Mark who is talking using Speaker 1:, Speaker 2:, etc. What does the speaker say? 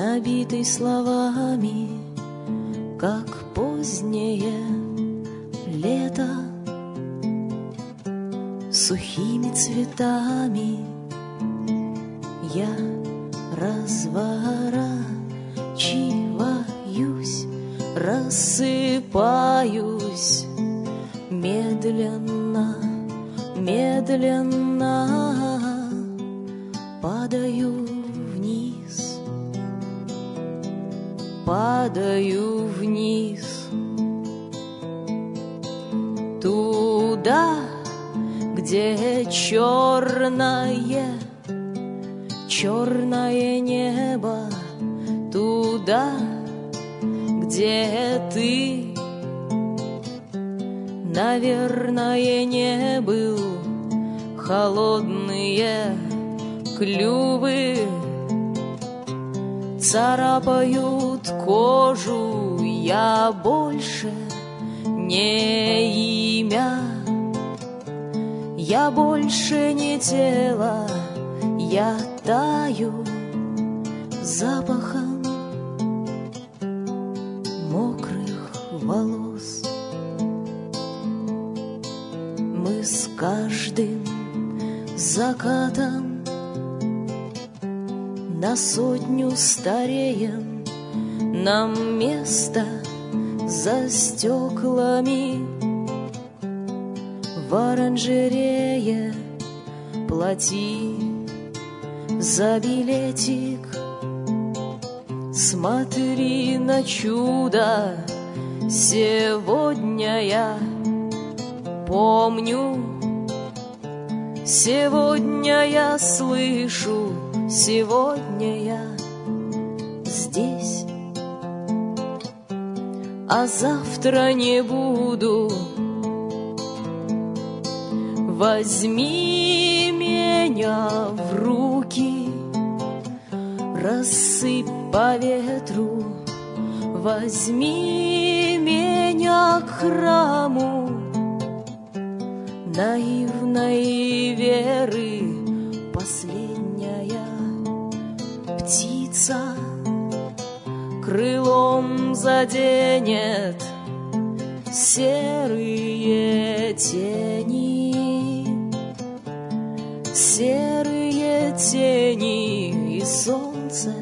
Speaker 1: набитый словами, как позднее лето, сухими цветами я разворачиваюсь, рассыпаюсь медленно, медленно падаю вниз, падаю вниз, туда, где черное, черное небо, туда, где ты, наверное, не был. Холодные клювы царапают кожу, я больше не имя, я больше не тело, я таю запахом мокрых волос. Мы с каждым закатом на 100 стареем, нам место за стеклами в оранжерее. Плати за билетик, смотри на чудо. Сегодня я помню, сегодня я слышу, сегодня я здесь, а завтра не буду. Возьми меня в руки, рассыпь по ветру, возьми меня к храму наивной веры. Последняя птица крылом заденет серые тени, серые тени, и солнце